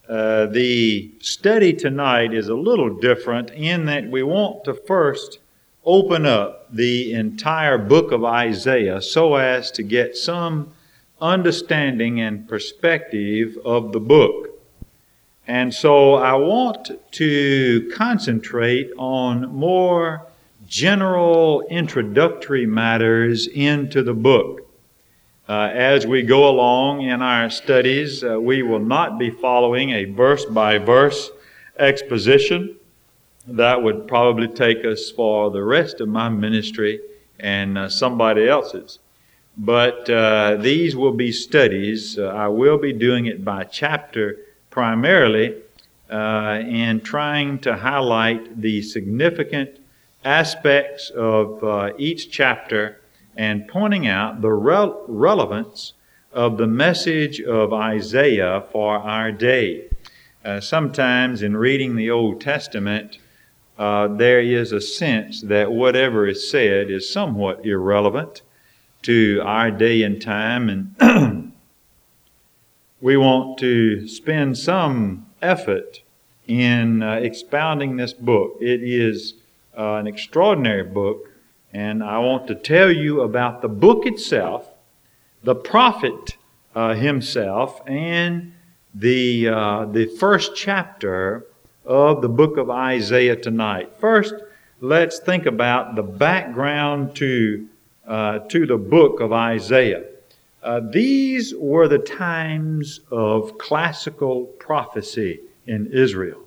The study tonight is a little different in that we want to first open up the entire book of Isaiah so as to get some understanding and perspective of the book. And so I want to concentrate on more general introductory matters into the book. As we go along in our studies, we will not be following a verse-by-verse exposition. That would probably take us for the rest of my ministry and somebody else's. But these will be studies. I will be doing it by chapter primarily, and trying to highlight the significant aspects of each chapter and pointing out the relevance of the message of Isaiah for our day. Sometimes in reading the Old Testament, there is a sense that whatever is said is somewhat irrelevant to our day and time, and we want to spend some effort in expounding this book. It is an extraordinary book, and I want to tell you about the book itself, the prophet himself, and the first chapter of the book of Isaiah tonight. First, let's think about the background to the book of Isaiah. These were the times of classical prophecy in Israel.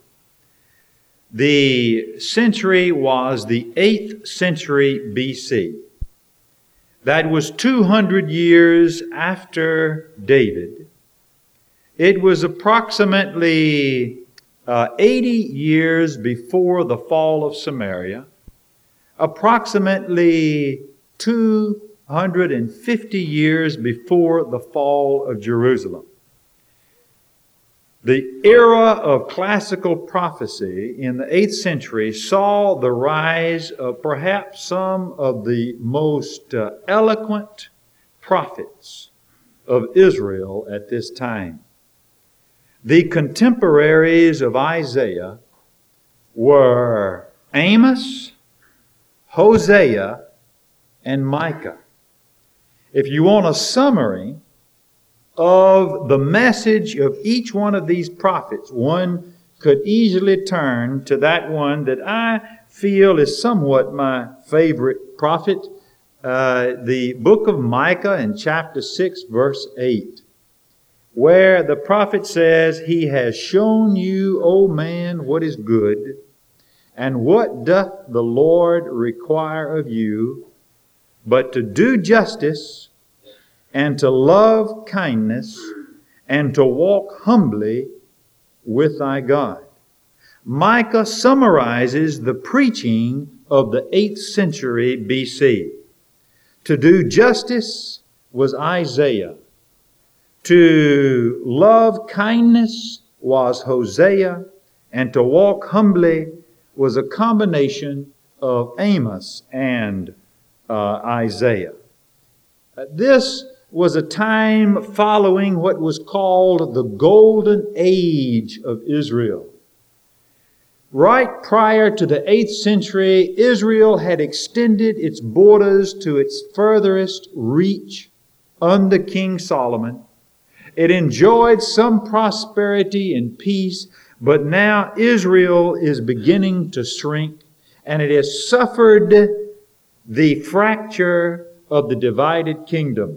The century was the 8th century BC. That was 200 years after David. It was approximately 80 years before the fall of Samaria, approximately 250 years before the fall of Jerusalem. The era of classical prophecy in the 8th century saw the rise of perhaps some of the most eloquent prophets of Israel at this time. The contemporaries of Isaiah were Amos, Hosea, and Micah. If you want a summary of the message of each one of these prophets, one could easily turn to that one that I feel is somewhat my favorite prophet, the book of Micah in chapter 6, verse 8, where the prophet says, "He has shown you, O man, what is good, and what doth the Lord require of you, but to do justice, and to love kindness, and to walk humbly with thy God." Micah summarizes the preaching of the 8th century BC. To do justice was Isaiah. To love kindness was Hosea. And to walk humbly was a combination of Amos and Isaiah. This was a time following what was called the Golden Age of Israel. Right prior to the 8th century, Israel had extended its borders to its furthest reach under King Solomon. It enjoyed some prosperity and peace, but now Israel is beginning to shrink, and it has suffered the fracture of the divided kingdom.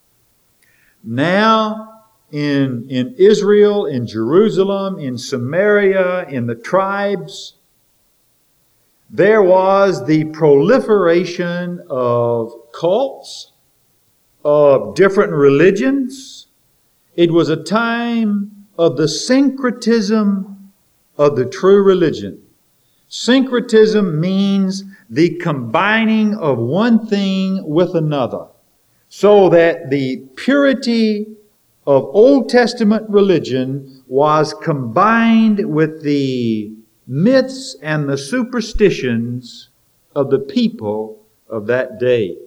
Now, in Israel, in Jerusalem, in Samaria, in the tribes, there was the proliferation of cults, of different religions. It was a time of the syncretism of the true religion. Syncretism means the combining of one thing with another, so that the purity of Old Testament religion was combined with the myths and the superstitions of the people of that day.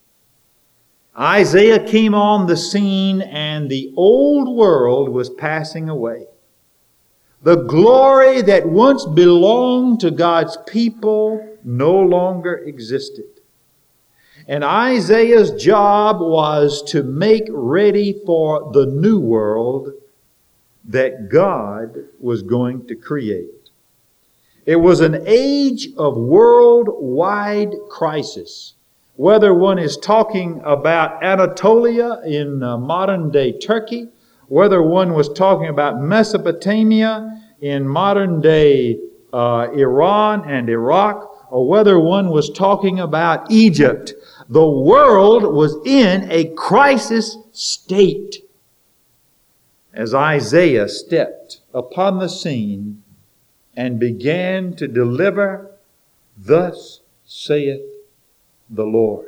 Isaiah came on the scene, and the old world was passing away. The glory that once belonged to God's people no longer existed. And Isaiah's job was to make ready for the new world that God was going to create. It was an age of worldwide crisis. Whether one is talking about Anatolia in modern-day Turkey, whether one was talking about Mesopotamia in modern-day Iran and Iraq, or whether one was talking about Egypt, the world was in a crisis state as Isaiah stepped upon the scene and began to deliver, "Thus saith the Lord."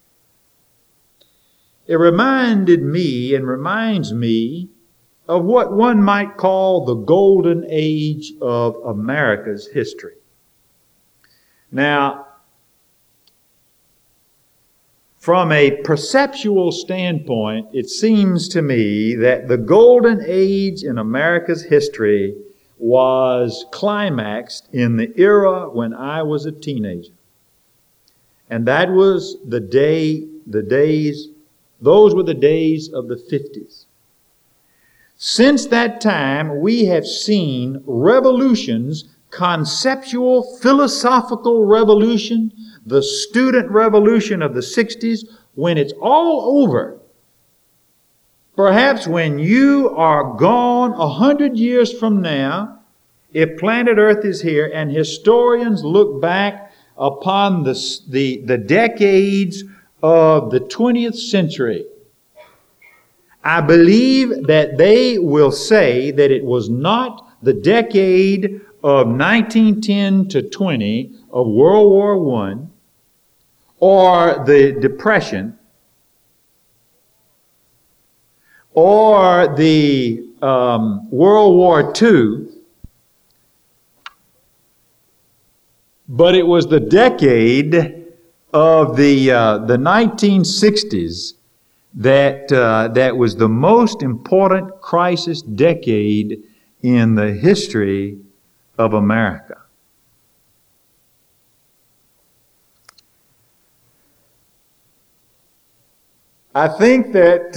It reminded me and reminds me of what one might call the golden age of America's history. Now, from a perceptual standpoint, it seems to me that the golden age in America's history was climaxed in the era when I was a teenager. And that was those were the days of the 50s. Since that time, we have seen revolutions, conceptual, philosophical revolution, the student revolution of the 60s, when it's all over. Perhaps when you are gone 100 years from now, if planet Earth is here and historians look back upon the decades of the 20th century, I believe that they will say that it was not the decade of 1910 to 20 of World War I or the Depression or the World War II, but it was the decade of the 1960s that was the most important crisis decade in the history of America. I think that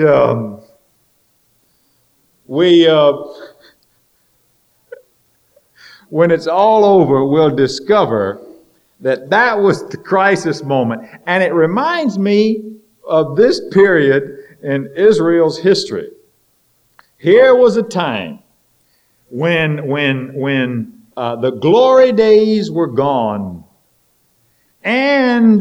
when it's all over, we'll discover that was the crisis moment. And it reminds me of this period in Israel's history. Here was a time when the glory days were gone and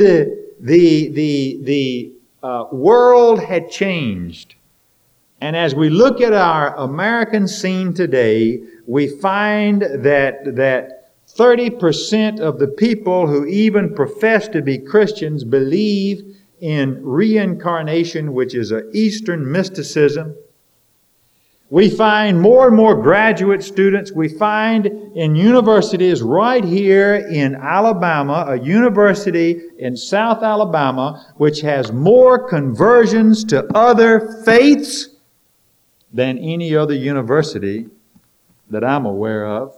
the world had changed. And as we look at our American scene today, we find that 30% of the people who even profess to be Christians believe in reincarnation, which is an Eastern mysticism. We find more and more graduate students. We find in universities right here in Alabama, a university in South Alabama, which has more conversions to other faiths than any other university that I'm aware of.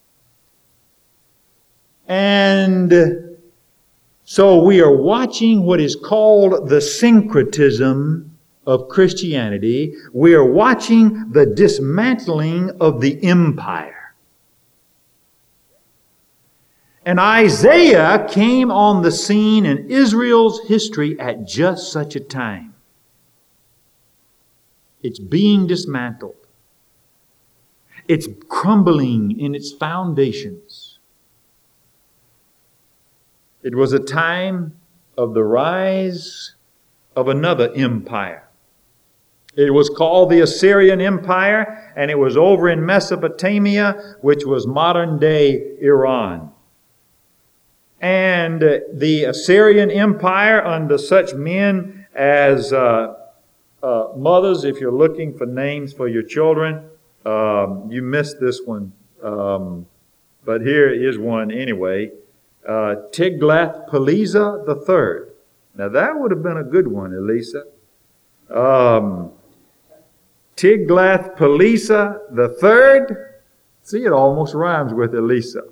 And so we are watching what is called the syncretism of Christianity. We are watching the dismantling of the empire. And Isaiah came on the scene in Israel's history at just such a time. It's being dismantled. It's crumbling in its foundations. It was a time of the rise of another empire. It was called the Assyrian Empire, and it was over in Mesopotamia, which was modern-day Iran. And the Assyrian Empire, under such men as mothers, if you're looking for names for your children, you missed this one, but here is one anyway. Tiglath-Pileser III. Now that would have been a good one, Elisa. Tiglath-Pileser III See, it almost rhymes with Elisa.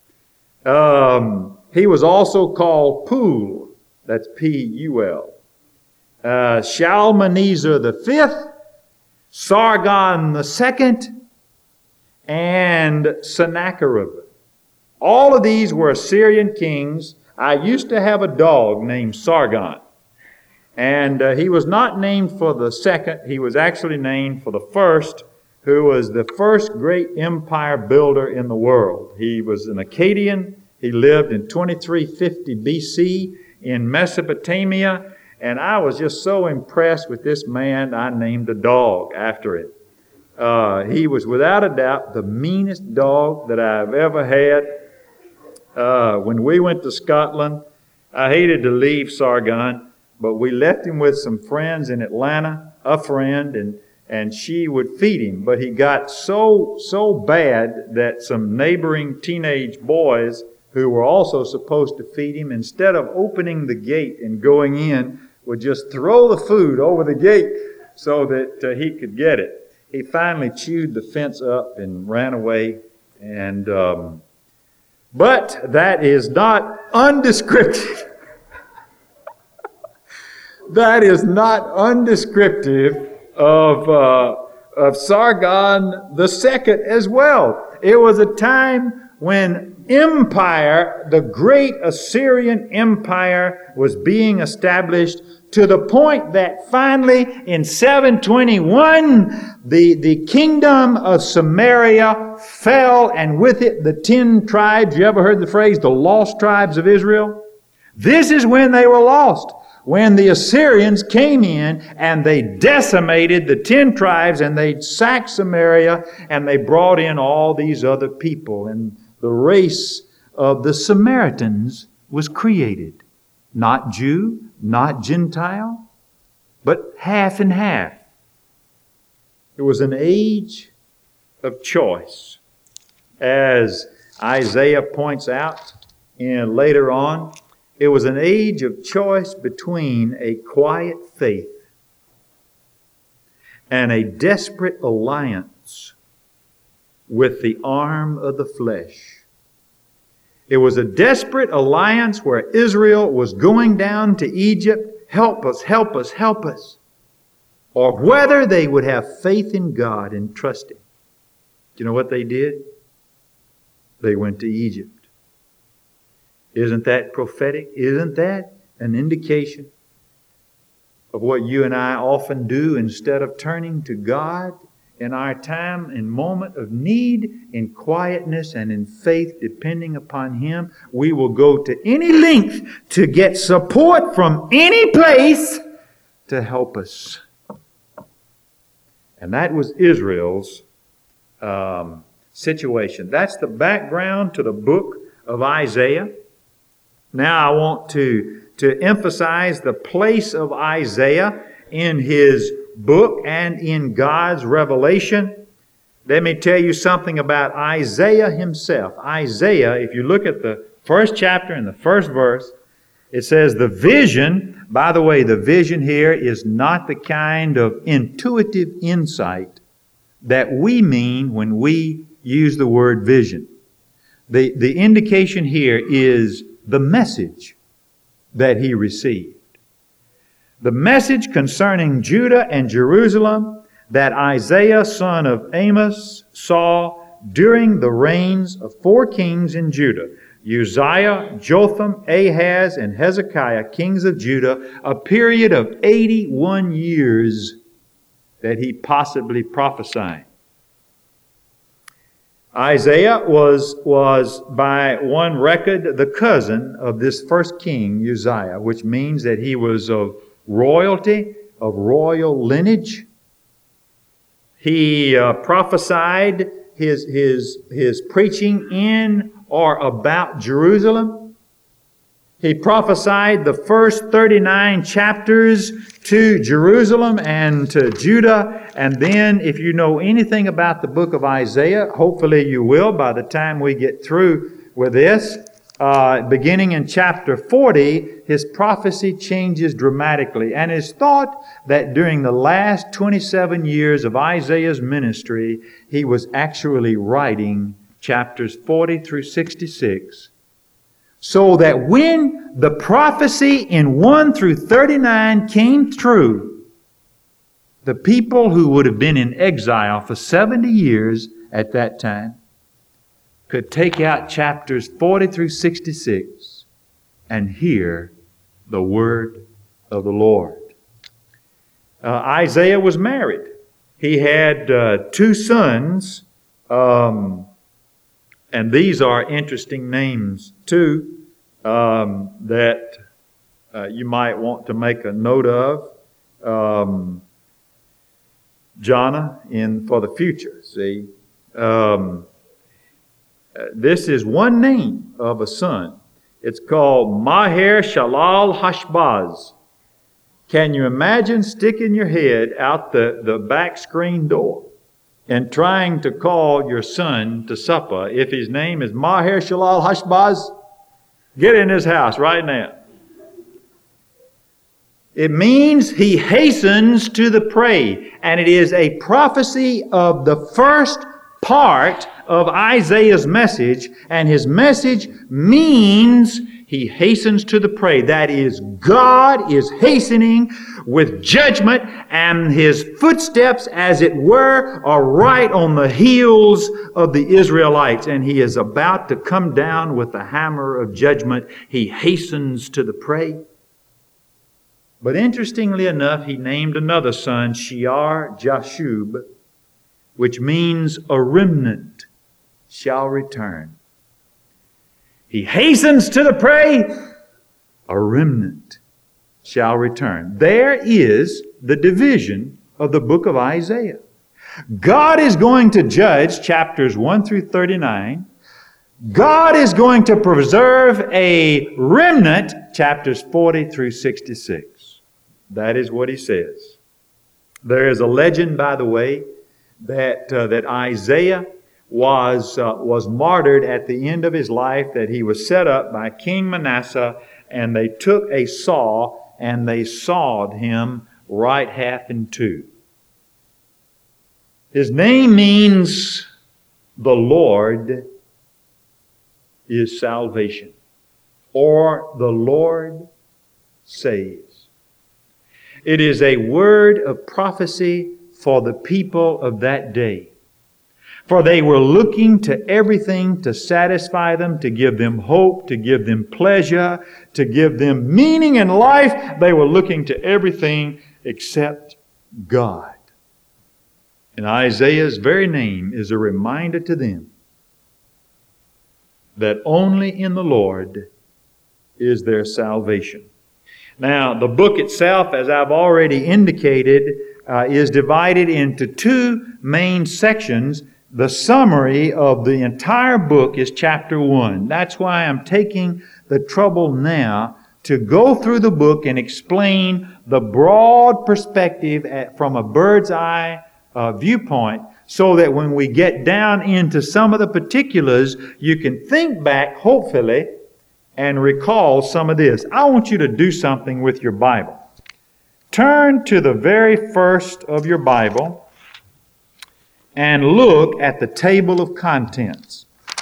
He was also called Pul. That's P-U-L. Shalmaneser the fifth, Sargon the second, and Sennacherib. All of these were Assyrian kings. I used to have a dog named Sargon. And he was not named for the second. He was actually named for the first, who was the first great empire builder in the world. He was an Akkadian. He lived in 2350 BC in Mesopotamia. And I was just so impressed with this man, I named a dog after him. He was without a doubt the meanest dog that I've ever had. When we went to Scotland, I hated to leave Sargon, but we left him with some friends in Atlanta, a friend, and she would feed him. But he got so bad that some neighboring teenage boys who were also supposed to feed him, instead of opening the gate and going in, would just throw the food over the gate so that he could get it. He finally chewed the fence up and ran away. But that is not undescriptive. That is not undescriptive of Sargon the second as well. It was a time when empire, the great Assyrian Empire, was being established, to the point that finally in 721 the kingdom of Samaria fell, and with it the 10 tribes. You ever heard the phrase, the lost tribes of Israel? This is when they were lost. When the Assyrians came in and they decimated the 10 tribes, and they sacked Samaria, and they brought in all these other people, and the race of the Samaritans was created. Not Jew, not Gentile, but half and half. It was an age of choice. As Isaiah points out later on, it was an age of choice between a quiet faith and a desperate alliance with the arm of the flesh. It was a desperate alliance where Israel was going down to Egypt, help us, help us, help us. Or whether they would have faith in God and trust Him. Do you know what they did? They went to Egypt. Isn't that prophetic? Isn't that an indication of what you and I often do instead of turning to God in our time and moment of need, in quietness and in faith, depending upon Him? We will go to any length to get support from any place to help us. And that was Israel's situation. That's the background to the book of Isaiah. Now I want to emphasize the place of Isaiah in his book and in God's revelation. Let me tell you something about Isaiah himself. Isaiah, if you look at the first chapter and the first verse, it says the vision, by the way, the vision here is not the kind of intuitive insight that we mean when we use the word vision. The indication here is the message that he received. The message concerning Judah and Jerusalem that Isaiah, son of Amos, saw during the reigns of 4 kings in Judah, Uzziah, Jotham, Ahaz, and Hezekiah, kings of Judah, a period of 81 years that he possibly prophesied. Isaiah was by one record the cousin of this first king, Uzziah, which means that he was of royalty, of royal lineage. He prophesied his preaching in or about Jerusalem. He prophesied the first 39 chapters to Jerusalem and to Judah. And then, if you know anything about the book of Isaiah, hopefully you will by the time we get through with this, beginning in chapter 40, his prophecy changes dramatically. And it's thought that during the last 27 years of Isaiah's ministry, he was actually writing chapters 40 through 66. So that when the prophecy in 1 through 39 came true, the people who would have been in exile for 70 years at that time could take out chapters 40 through 66 and hear the word of the Lord. Isaiah was married. He had 2 sons, and these are interesting names too, that you might want to make a note of. Jonah for the future, see. This is one name of a son. It's called Maher-shalal-hash-baz. Can you imagine sticking your head out the back screen door and trying to call your son to supper if his name is Maher-shalal-hash-baz? Get in his house right now. It means he hastens to the prey, and it is a prophecy of the first part of Isaiah's message, and his message means he hastens to the prey. That is, God is hastening with judgment, and his footsteps, as it were, are right on the heels of the Israelites, and he is about to come down with the hammer of judgment. He hastens to the prey. But interestingly enough, he named another son, Shear-Jashub, which means a remnant shall return. He hastens to the prey, a remnant shall return. There is the division of the book of Isaiah. God is going to judge chapters 1 through 39. God is going to preserve a remnant, chapters 40 through 66. That is what he says. There is a legend, by the way, that Isaiah was martyred at the end of his life, that he was set up by King Manasseh, and they took a saw and they sawed him right half in two. His name means the Lord is salvation, or the Lord saves. It is a word of prophecy for the people of that day. For they were looking to everything to satisfy them, to give them hope, to give them pleasure, to give them meaning in life. They were looking to everything except God. And Isaiah's very name is a reminder to them that only in the Lord is their salvation. Now, the book itself, as I've already indicated, is divided into 2 main sections. The summary of the entire book is chapter 1. That's why I'm taking the trouble now to go through the book and explain the broad perspective from a bird's eye viewpoint, so that when we get down into some of the particulars, you can think back, hopefully, and recall some of this. I want you to do something with your Bible. Turn to the very first of your Bible and look at the table of contents.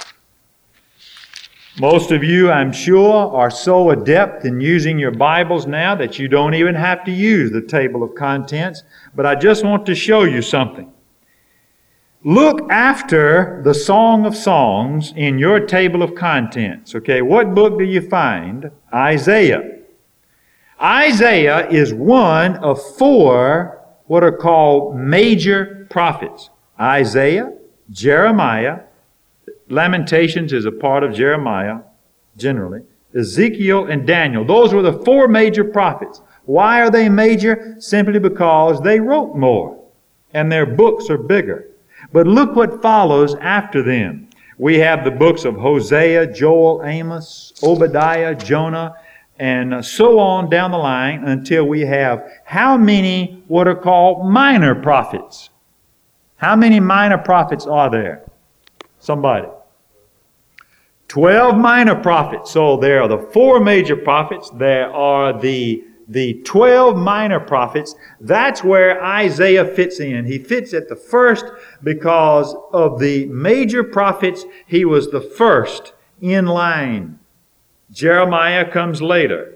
Most of you, I'm sure, are so adept in using your Bibles now that you don't even have to use the table of contents, but I just want to show you something. Look after the Song of Songs in your table of contents. Okay, what book do you find? Isaiah. Isaiah is one of 4 what are called major prophets. Isaiah, Jeremiah, Lamentations is a part of Jeremiah, generally, Ezekiel and Daniel. Those were the 4 major prophets. Why are they major? Simply because they wrote more and their books are bigger. But look what follows after them. We have the books of Hosea, Joel, Amos, Obadiah, Jonah, and so on down the line until we have how many what are called minor prophets? How many minor prophets are there? Somebody. 12 minor prophets. So there are the 4 major prophets. There are the 12 minor prophets. That's where Isaiah fits in. He fits at the first because of the major prophets. He was the first in line. Jeremiah comes later.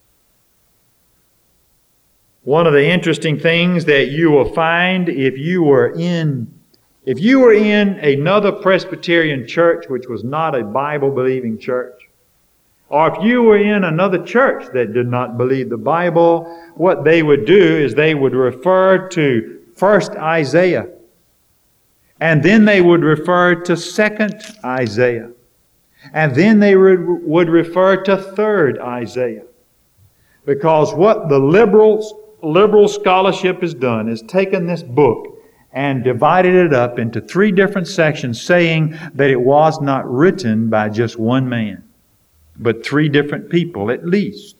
One of the interesting things that you will find if you were in another Presbyterian church which was not a Bible-believing church, or if you were in another church that did not believe the Bible, what they would do is they would refer to first Isaiah, and then they would refer to second Isaiah, and then they would refer to third Isaiah. Because what the liberal scholarship has done is taken this book and divided it up into 3 different sections, saying that it was not written by just one man, but 3 different people at least.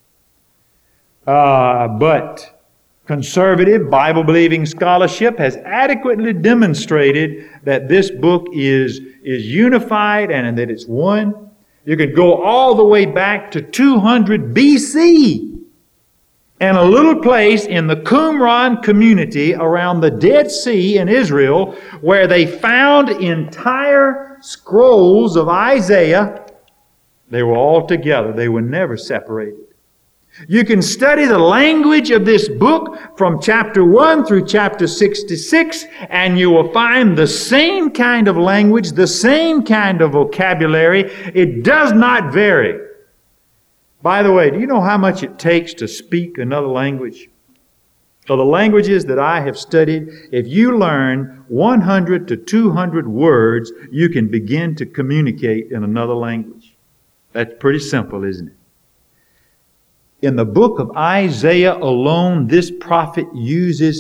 But conservative, Bible-believing scholarship has adequately demonstrated that this book is unified and that it's one. You could go all the way back to 200 BC. In a little place in the Qumran community around the Dead Sea in Israel, where they found entire scrolls of Isaiah. They were all together. They were never separated. You can study the language of this book from chapter 1 through chapter 66, and you will find the same kind of language, the same kind of vocabulary. It does not vary. By the way, do you know how much it takes to speak another language? Of the languages that I have studied, if you learn 100 to 200 words, you can begin to communicate in another language. That's pretty simple, isn't it? In the book of Isaiah alone, this prophet uses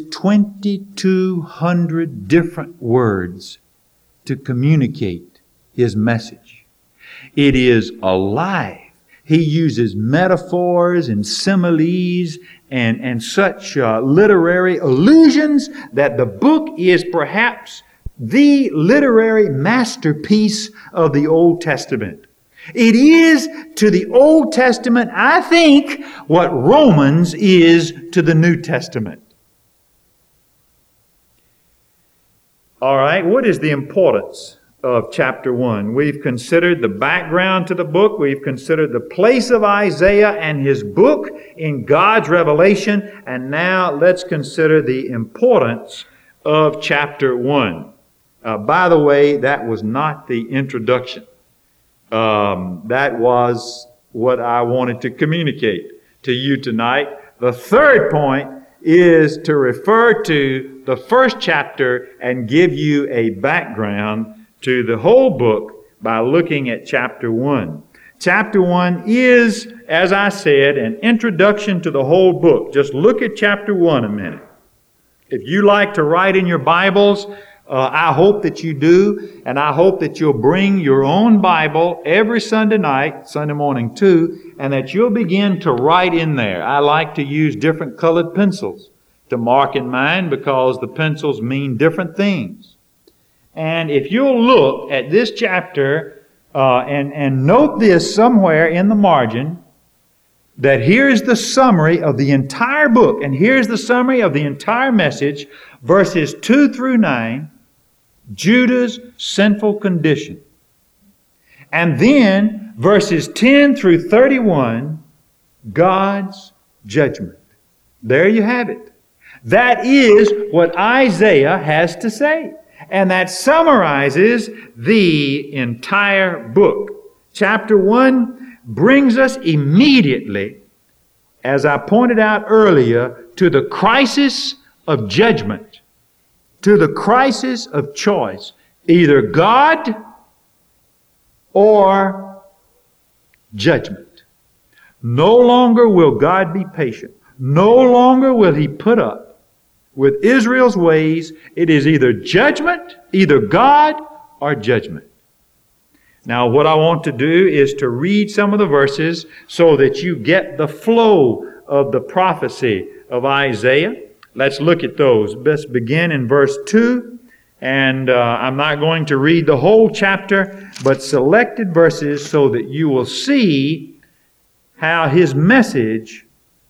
2,200 different words to communicate his message. It is alive. He uses metaphors and similes and such literary allusions that the book is perhaps the literary masterpiece of the Old Testament. It is to the Old Testament, I think, what Romans is to the New Testament. All right, what is the importance of chapter 1? We've considered the background to the book. We've considered the place of Isaiah and his book in God's revelation. And now let's consider the importance of chapter 1. By the way, that was not the introduction. That was what I wanted to communicate to you tonight. The third point is to refer to the first chapter and give you a background to the whole book by looking at chapter 1. Chapter 1 is, as I said, an introduction to the whole book. Just look at chapter 1 a minute. If you like to write in your Bibles, I hope that you do, and I hope that you'll bring your own Bible every Sunday night, Sunday morning too, and that you'll begin to write in there. I like to use different colored pencils to mark in mine because the pencils mean different things. And if you'll look at this chapter and note this somewhere in the margin, that here's the summary of the entire book, and here's the summary of the entire message, verses 2 through 9, Judah's sinful condition. And then verses 10 through 31, God's judgment. There you have it. That is what Isaiah has to say. And that summarizes the entire book. Chapter 1 brings us immediately, as I pointed out earlier, to the crisis of judgment, to the crisis of choice. Either God or judgment. No longer will God be patient. No longer will He put up with Israel's ways. It is either judgment, either God or judgment. Now, what I want to do is to read some of the verses so that you get the flow of the prophecy of Isaiah. Let's look at those. Let's begin in verse 2 And I'm not going to read the whole chapter, but selected verses so that you will see how his message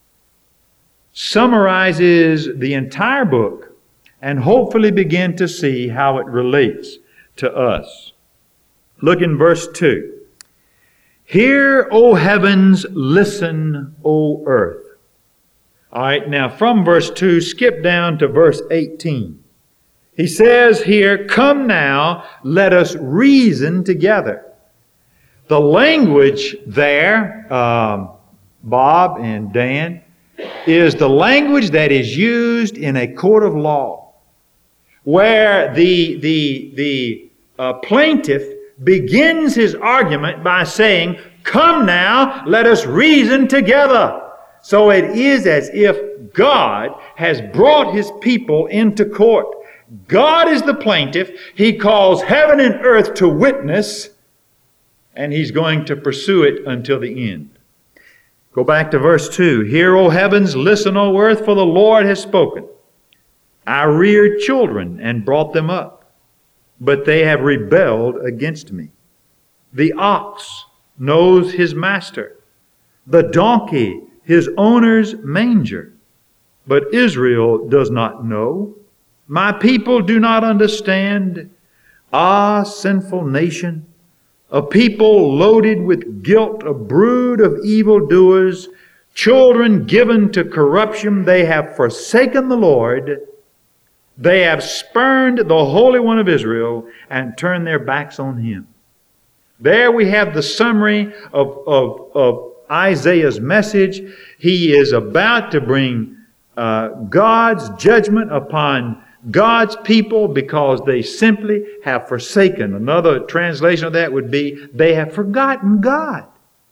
summarizes the entire book and hopefully begin to see how it relates to us. Look in verse 2. Hear, O heavens, listen, O earth. All right, now from verse 2, skip down to verse 18. He says here, come now, let us reason together. The language there, Bob and Dan, is the language that is used in a court of law, where the plaintiff begins his argument by saying, come now, let us reason together. So it is as if God has brought his people into court. God is the plaintiff. He calls heaven and earth to witness, and he's going to pursue it until the end. Go back to verse 2. Hear, O heavens, listen, O earth, for the Lord has spoken. I reared children and brought them up, but they have rebelled against me. The ox knows his master, the donkey his owner's manger, but Israel does not know. My people do not understand. Ah, sinful nation, a people loaded with guilt, a brood of evildoers, children given to corruption. They have forsaken the Lord. They have spurned the Holy One of Israel and turned their backs on Him. There we have the summary of Isaiah's message. He is about to bring God's judgment upon God's people because they simply have forsaken. Another translation of that would be, they have forgotten God.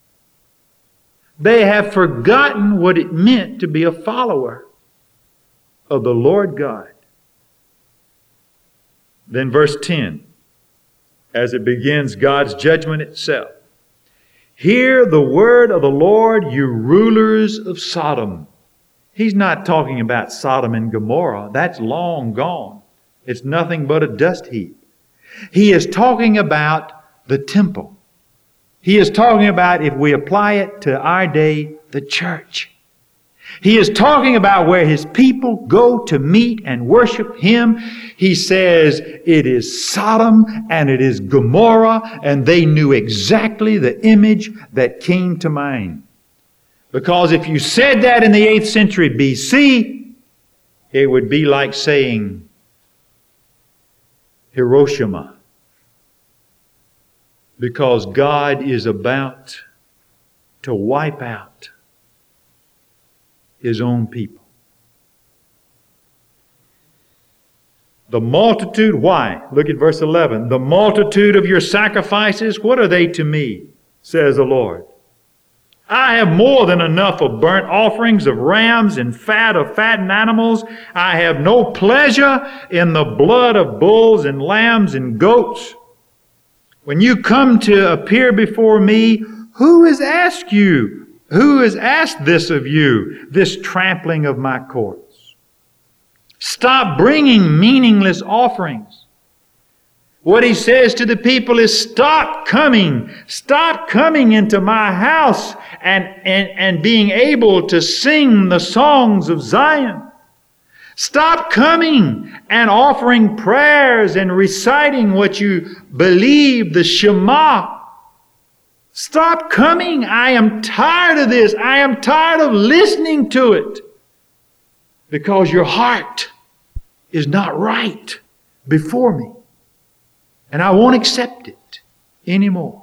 They have forgotten what it meant to be a follower of the Lord God. Then verse 10, as it begins God's judgment itself. Hear the word of the Lord, you rulers of Sodom. He's not talking about Sodom and Gomorrah. That's long gone. It's nothing but a dust heap. He is talking about the temple. He is talking about, if we apply it to our day, the church. He is talking about where His people go to meet and worship Him. He says it is Sodom and it is Gomorrah, and they knew exactly the image that came to mind. Because if you said that in the 8th century BC, it would be like saying Hiroshima. Because God is about to wipe out His own people. The multitude, why? Look at verse 11. The multitude of your sacrifices, what are they to me, says the Lord? I have more than enough of burnt offerings, of rams and fat of fattened animals. I have no pleasure in the blood of bulls and lambs and goats. When you come to appear before me, who has asked you? Who has asked this of you, this trampling of my courts? Stop bringing meaningless offerings. What He says to the people is, stop coming into my house and being able to sing the songs of Zion. Stop coming and offering prayers and reciting what you believe, the Shema. Stop coming. I am tired of this. I am tired of listening to it. Because your heart is not right before me. And I won't accept it anymore.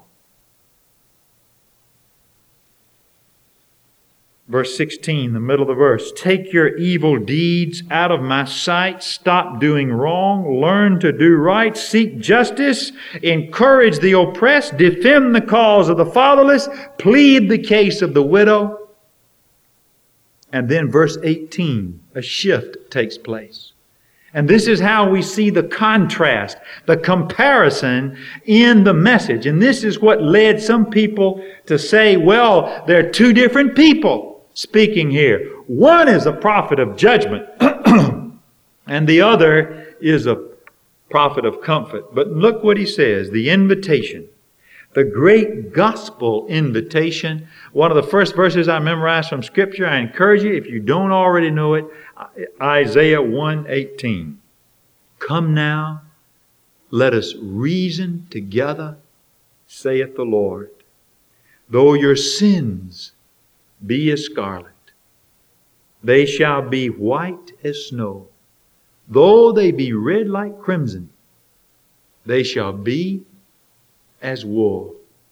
Verse 16, the middle of the verse. Take your evil deeds out of my sight. Stop doing wrong. Learn to do right. Seek justice. Encourage the oppressed. Defend the cause of the fatherless. Plead the case of the widow. And then verse 18, a shift takes place. And this is how we see the contrast, the comparison in the message. And this is what led some people to say, well, there are two different people speaking here. One is a prophet of judgment, and the other is a prophet of comfort. But look what he says, the invitation, the great gospel invitation. One of the first verses I memorized from Scripture, I encourage you, if you don't already know it, Isaiah 1:18. Come now, let us reason together, saith the Lord. Though your sins be as scarlet, they shall be white as snow. Though they be red like crimson, they shall be as wool.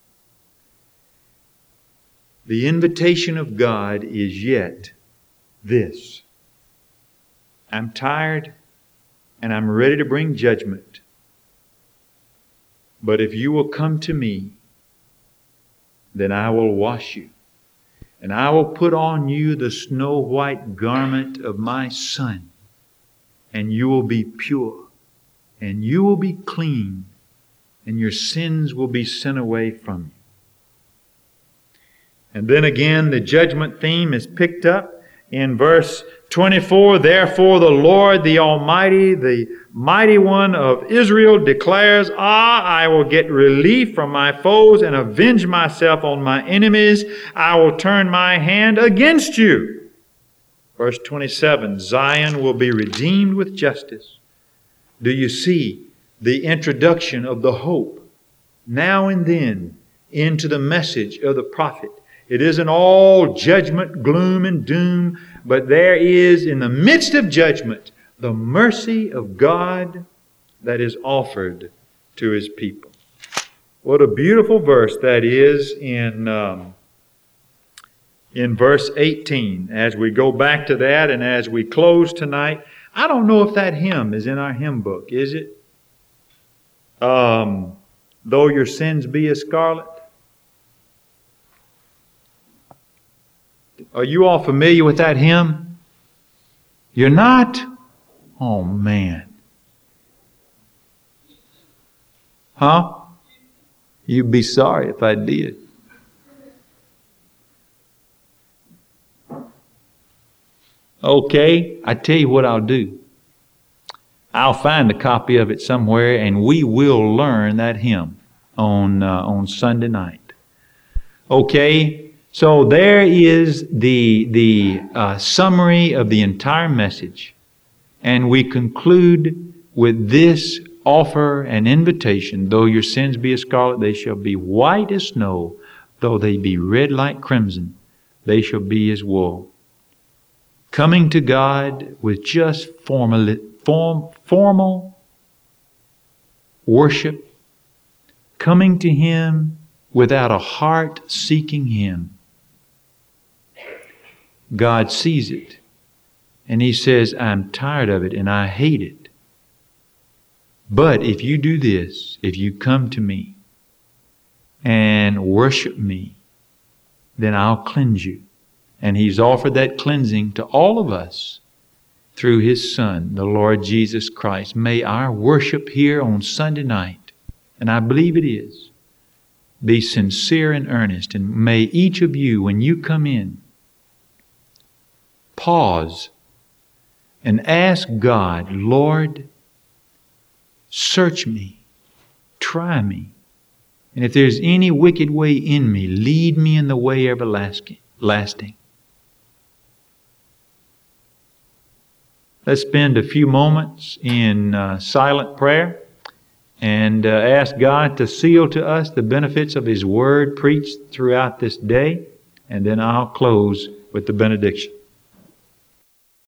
The invitation of God is yet this. I'm tired and I'm ready to bring judgment. But if you will come to me, then I will wash you. And I will put on you the snow white garment of my Son. And you will be pure. And you will be clean. And your sins will be sent away from you. And then again, the judgment theme is picked up in verse 24. Therefore the Lord, the Almighty, the Mighty One of Israel declares, I will get relief from my foes and avenge myself on my enemies. I will turn my hand against you. Verse 27, Zion will be redeemed with justice. Do you see the introduction of the hope now and then into the message of the prophet? It isn't all judgment, gloom, and doom, but there is, in the midst of judgment, the mercy of God that is offered to His people. What a beautiful verse that is in verse 18. As we go back to that and as we close tonight, I don't know if that hymn is in our hymn book, is it? Though your sins be as scarlet. Are you all familiar with that hymn? You're not? Oh, man. Huh? You'd be sorry if I did. Okay, I tell you what I'll do. I'll find a copy of it somewhere and we will learn that hymn on Sunday night. Okay? So there is the summary of the entire message. And we conclude with this offer and invitation. Though your sins be as scarlet, they shall be white as snow. Though they be red like crimson, they shall be as wool. Coming to God with just formal worship. Coming to Him without a heart seeking Him. God sees it. And He says, I'm tired of it and I hate it. But if you do this, if you come to me and worship me, then I'll cleanse you. And He's offered that cleansing to all of us through His Son, the Lord Jesus Christ. May our worship here on Sunday night, and I believe it is, be sincere and earnest. And may each of you, when you come in, pause and ask God, Lord, search me, try me. And if there's any wicked way in me, lead me in the way everlasting. Let's spend a few moments in silent prayer and ask God to seal to us the benefits of His Word preached throughout this day. And then I'll close with the benediction.